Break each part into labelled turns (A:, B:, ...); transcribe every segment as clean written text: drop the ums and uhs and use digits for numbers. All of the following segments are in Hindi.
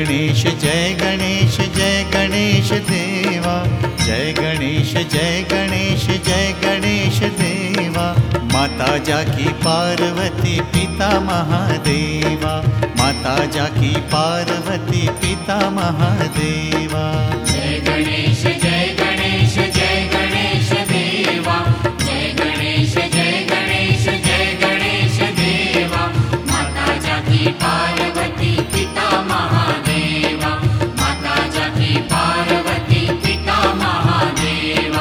A: गणेश जय गणेश जय गणेश देवा। जय गणेश जय गणेश जय गणेश देवा। माता जाकी पार्वती पिता महादेवा। माता जाकी पार्वती पिता महादेवा।
B: जय गणेश जय गणेश जय गणेश देवा। जय गणेश जय गणेश जय गणेश देवा। माता जाकी पार्वती पिता महादेवा। माता जाकी पार्वती पिता महादेवा।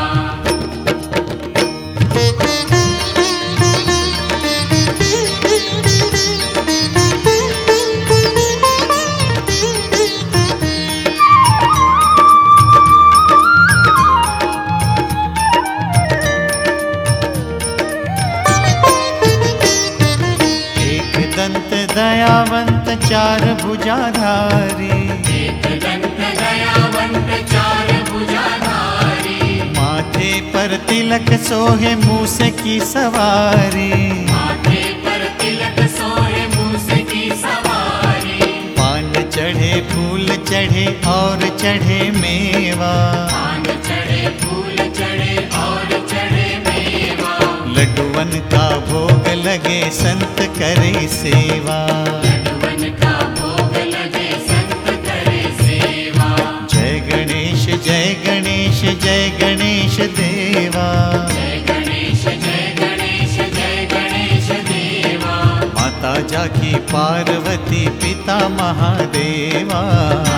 A: दंत दयावंत चार भुजाधारी।
B: एक दंत दयावंत चार भुजाधारी।
A: माथे पर तिलक सोहे मूस की सवारी।
B: माथे पर तिलक सोहे मूस की सवारी।
A: पान चढ़े फूल चढ़े और चढ़े मेवा।
B: पान चढ़े फूल चढ़े और चढ़े मेवा।
A: लड्डुअन का भोग लगे संत करे सेवा।
B: लड्डुअन का भोग लगे संत करे सेवा।
A: जय गणेश जय गणेश जय गणेश देवा।
B: जय गणेश जय गणेश जय गणेश देवा।
A: माता जाकी पार्वती पिता महादेवा।